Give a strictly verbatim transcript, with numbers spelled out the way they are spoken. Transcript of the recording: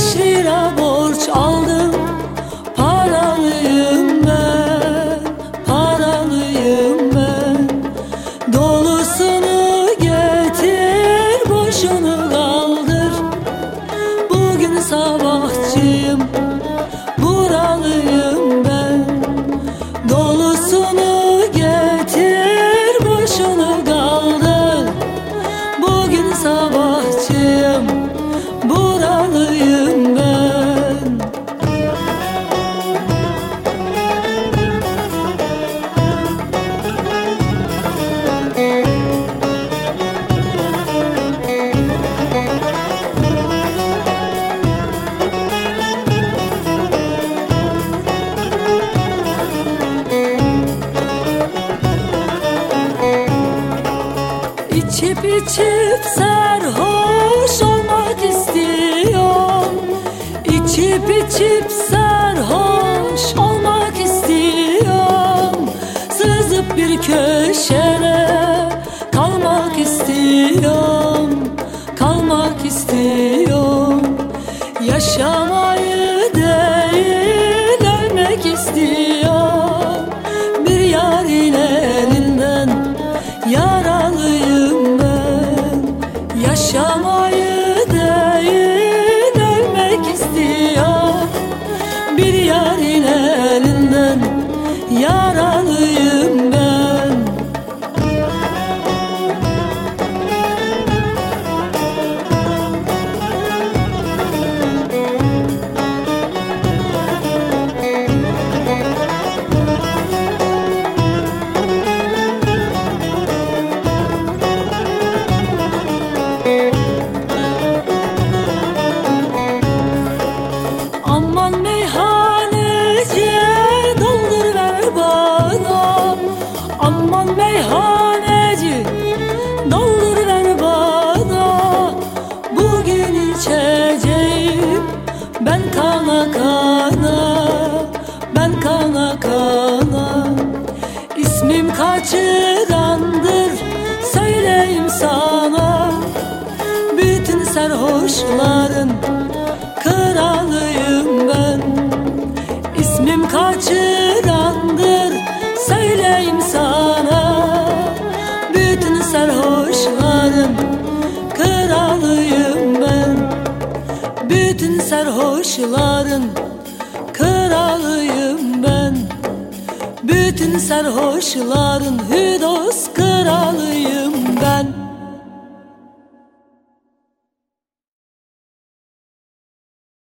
beş lira borç aldım. Paralıyım ben, paralıyım ben. Dolusunu getir, boşunu kaldır. Bugün sabahçıyım, buralıyım ben. Dolusunu getir, boşunu kaldır. Bugün sabahçıyım, buralıyım ben. İçip içip sarhoş olmak istiyorum. İçip içip sarhoş olmak istiyorum. Sızıp bir köşede kalmak istiyorum. Kalmak istiyorum. Yaşamayı değil ölmek istiyorum. Bir yarın elinden yaralıyım ben. Yaşamayı değil ölmek istiyorum. Bir yarın elinden yaralıyım ben. Aman meyhaneci doldur ver bana. Aman meyhaneci doldur ver bana. Bugün içeceğim ben kana kana. Ben kana kana. İsmim kaçırandır söyleyeyim sana. Bütün sarhoşların kralıyım ben. İsmim kaçırandır söyleyeyim sana. Bütün sarhoşların kralıyım ben. Bütün sarhoşların kralıyım ben. Bütün sarhoşların hüdos kralıyım.